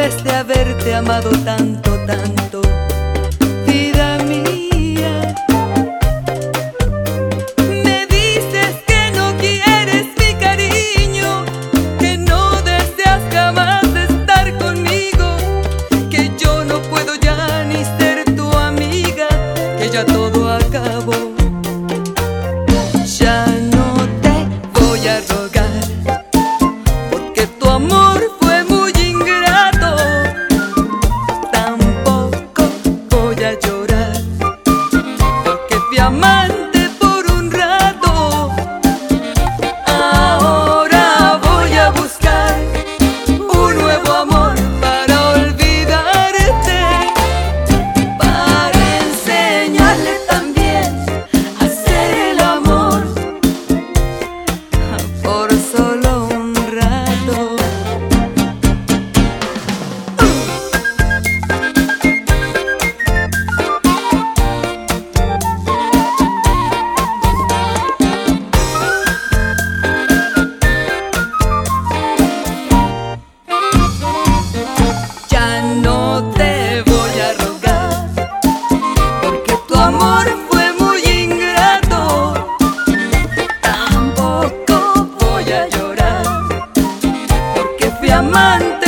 después de haberte amado tanto, tanto, vida mía. Me dices que no quieres mi cariño, que no deseas jamás estar conmigo, que yo no puedo ya ni ser tu amiga, que ya todo acabó. Ya no te voy a rogar, porque tu amor fue muy ingrato. Tampoco voy a llorar, porque fui amante por un rato. Ahora voy a buscar un nuevo amor para olvidarte, para enseñarle también a hacer el amor por solo un rato. Ya no te voy a rogar, porque tu amor fue muy ingrato. Tampoco voy a llorar, porque fui amante